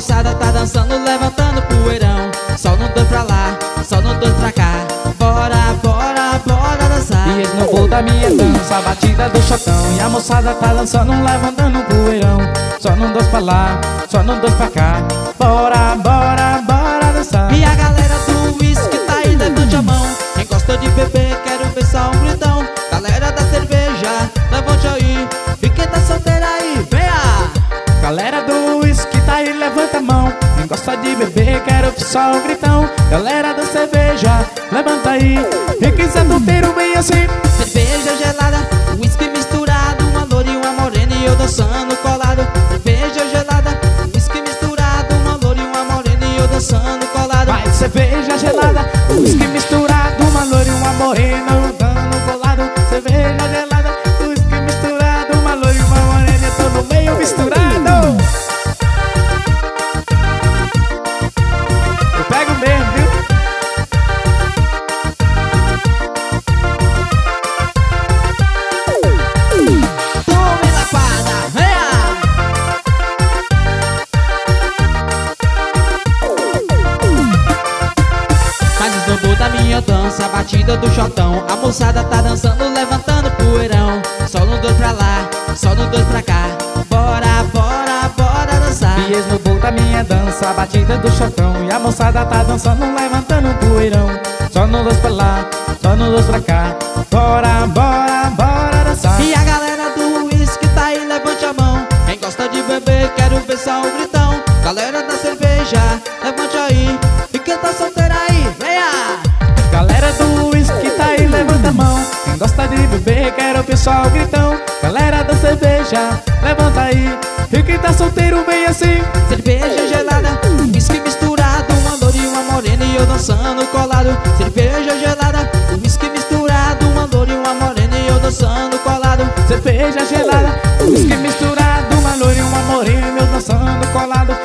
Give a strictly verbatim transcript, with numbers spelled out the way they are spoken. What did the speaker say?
moçada tá dançando, levantando poeirão. Só no dois pra lá, só no dois pra cá. Bora, bora, bora dançar. E esse no voo da minha dança, a batida do chotão. E a moçada tá dançando, levantando poeirão. Só no dois pra lá, só no dois pra cá. Bora, bora, bora dançar. E a galera do uísque tá aí, levante a mão. Quem gosta de beber, quero ver só um gritão. Galera da cerveja, levante aí. E quem tá solteira aí, venha. Galera do uísque tá aí, levanta a mão. Quem gosta de beber, quero ouvir só um gritão. Galera da cerveja, levanta aí. E quem tá solteiro, vem assim. Cerveja gelada, uísque misturado. Uma loura e uma morena e eu dançando colado. Cerveja gelada, uísque misturado. Uma loura e uma morena e eu dançando colado. Vai, cerveja gelada, uísque misturado. Uma loira e uma morena andando colado. Cerveja gelada, uísque misturado. Uma loira e uma morena, eu tô no meio misturado. Eu pego mesmo, viu? Tome lapada, venha. Mas o bambu da minha dança, a batida do chotão. A moçada tá dançando, levantando poeirão. Só no dois pra lá, só no dois pra cá. Bora, bora, bora dançar. E esse no voo da minha dança, a batida do chotão. E a moçada tá dançando, levantando poeirão. Só no dois pra lá, só no dois pra cá. Bora, bora, bora dançar. E a galera do uísque tá aí, levante a mão. Quem gosta de beber, quero ver só um gritão. Galera da cerveja, levante aí. E quem tá solteira aí, venha. Galera do uísque tá aí, levanta a mão. Quem gosta de beber, quero ouvir só o gritão. Galera da cerveja, levanta aí. E quem tá solteiro, vem assim. Cerveja gelada, uísque misturado. Uma loura e uma morena e eu dançando colado. Cerveja gelada, uísque misturado. Uma loura e uma morena e eu dançando colado. Cerveja gelada, uísque misturado. Uma loira e uma morena, eu dançando colado.